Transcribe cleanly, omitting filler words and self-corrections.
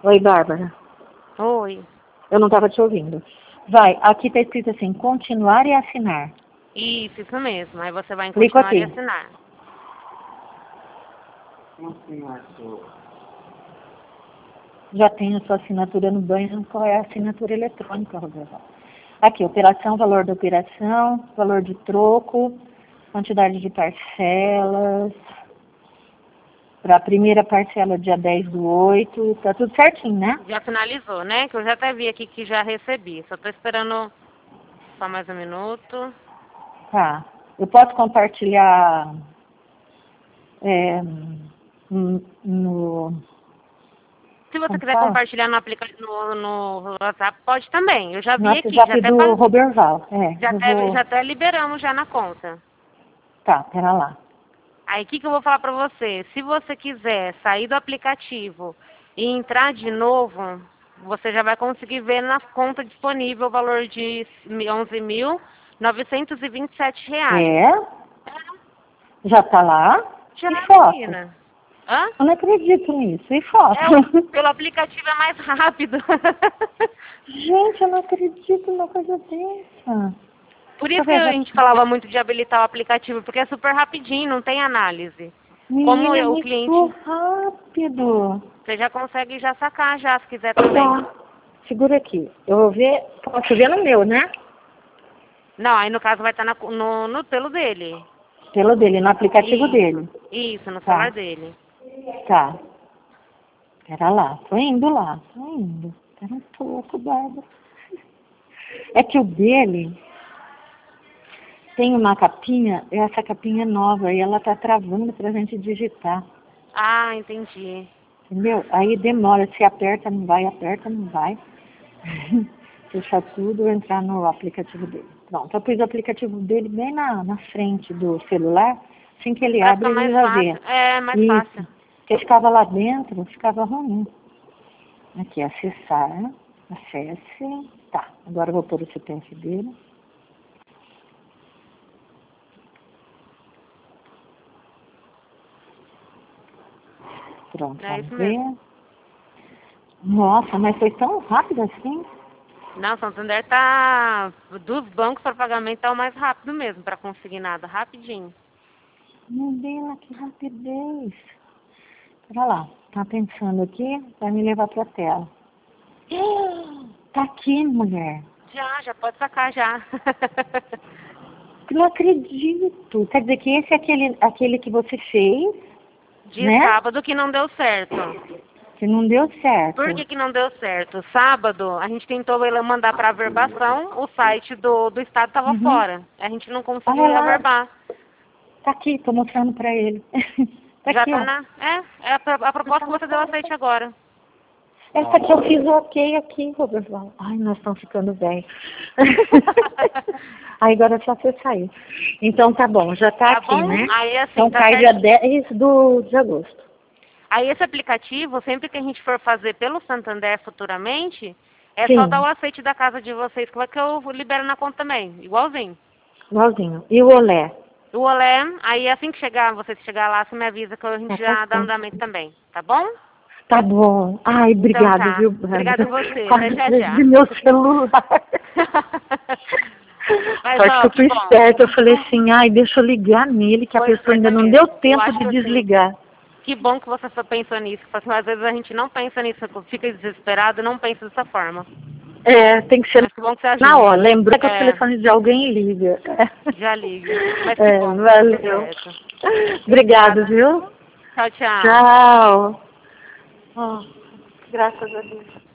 Oi, Bárbara. Oi. Eu não estava te ouvindo. Vai, aqui está escrito assim, continuar e assinar. Isso mesmo. Aí você vai em Clico continuar aqui. e assinar. Já tenho a sua assinatura no banco, qual é a assinatura eletrônica, Roberto? Aqui, operação, valor da operação, valor de troco, quantidade de parcelas, para a primeira parcela dia 10/8, tá tudo certinho, né? Já finalizou, né? Que eu já até vi aqui que já recebi. Só tô esperando só mais um minuto. Tá. Eu posso compartilhar no... Se você Como quiser fala? compartilhar no aplicativo no WhatsApp, pode também. Eu já No vi aqui, já WhatsApp até, do Roberval. Eu já vou... até liberamos já na conta. Tá, pera lá. Aí o que eu vou falar pra você? Se você quiser sair do aplicativo e entrar de novo, você já vai conseguir ver na conta disponível o valor de R$11.927. É? Já tá lá? Já, E foto? menina. Hã? Eu não acredito nisso. E foto? Pelo aplicativo é mais rápido. Gente, eu não acredito numa coisa dessa. Por Deixa eu isso que ver a gente falava muito de habilitar o aplicativo, porque é super rapidinho, não tem análise. Como Menina, é o muito cliente, rápido. você já consegue já sacar já, se quiser também. Tá. Segura aqui. Eu vou ver. Posso ver no meu, né? Não, aí no caso vai estar no pelo dele. Pelo dele, no aplicativo dele. Isso, no Tá. celular dele. Tá. Pera lá. Tô indo lá. Tô indo. Pera um pouco, Bárbara. É que o dele tem uma capinha, e essa capinha é nova, e ela tá travando pra gente digitar. Ah, entendi. Entendeu? Aí demora, se aperta, não vai, aperta, não vai. Fechar tudo, entrar no aplicativo dele. Pronto, eu pus o aplicativo dele bem na frente do celular, assim que ele Pra abre, ficar ele mais já vê. fácil. É, mais Isso. fácil. Porque ficava lá dentro, ficava ruim. Aqui, acessar, acesse. Tá, agora eu vou pôr o CPF dele. Pronto, É vamos isso ver. mesmo. Nossa, mas foi tão rápido assim? Não, Santander tá. Dos bancos para pagamento tá o mais rápido mesmo, para conseguir nada. Rapidinho. Meu Deus, que rapidez. Pera lá, tá pensando aqui, vai me levar pra tela. Tá aqui, mulher. Já pode sacar já. Não acredito. Quer dizer que esse é aquele que você fez, De né? sábado que não deu certo. Que não deu certo. Por que não deu certo? Sábado, a gente tentou mandar para averbação, o site do estado estava fora. A gente não conseguiu Olha lá, averbar. tá aqui, tô mostrando pra ele. Tá Já aqui, tá ó. na. A proposta que você deu aceite agora. Essa aqui eu fiz o ok aqui, Roberto. Ai, nós estamos ficando bem. Aí agora é só você sair. Então tá bom, já tá aqui, Bom? né? Aí assim, Então tá cai dia certo. 10 de agosto. Aí esse aplicativo, sempre que a gente for fazer pelo Santander futuramente, é só dar Sim, o aceite da casa de vocês, que eu libero na conta também, igualzinho. igualzinho. E o olé? O Olé, aí assim que chegar, você chegar lá, você me avisa que a gente Tá já dá certo. andamento também, tá bom? Tá bom. Ai, Então obrigada, tá. viu, Obrigada Bárbara? a você. Até Quase já já. perdi meu celular. Mas, Sorte que ó, eu que fui bom. esperta. Eu falei assim, ai, deixa eu ligar nele, que a Foi pessoa ainda certa não deu mesmo. Eu tempo acho de que assim, desligar. que bom que você só pensou nisso. Porque às vezes a gente não pensa nisso, fica desesperado e não pensa dessa forma. É, tem que ser Mas que bom que você na agiu. hora. Lembrou que o É, telefone de alguém liga. já liga. Mas que É, bom que você fez valeu. certo. Obrigada, viu? Tchau, tchau. Tchau. Oh, graças a Deus.